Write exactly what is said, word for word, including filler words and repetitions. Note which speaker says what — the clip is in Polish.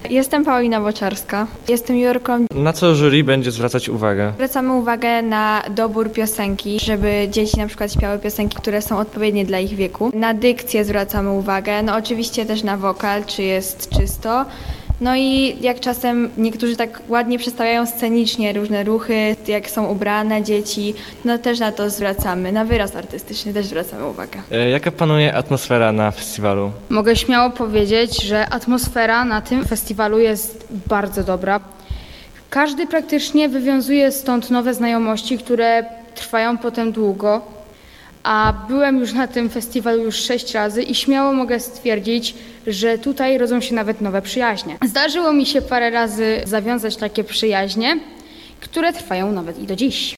Speaker 1: Jestem Paulina Boczarska, jestem jurorką.
Speaker 2: Na co jury będzie zwracać uwagę?
Speaker 1: Zwracamy uwagę na dobór piosenki, żeby dzieci na przykład śpiały piosenki, które są odpowiednie dla ich wieku. Na dykcję zwracamy uwagę, no oczywiście też na wokal, czy jest czysto. No i jak czasem niektórzy tak ładnie przedstawiają scenicznie różne ruchy, jak są ubrane dzieci, no też na to zwracamy. Na wyraz artystyczny też zwracamy uwagę.
Speaker 2: E, Jaka panuje atmosfera na festiwalu?
Speaker 3: Mogę śmiało powiedzieć, że atmosfera na tym festiwalu jest bardzo dobra. Każdy praktycznie wywiązuje stąd nowe znajomości, które trwają potem długo. A byłem już na tym festiwalu już sześć razy i śmiało mogę stwierdzić, że tutaj rodzą się nawet nowe przyjaźnie. Zdarzyło mi się parę razy zawiązać takie przyjaźnie, które trwają nawet i do dziś.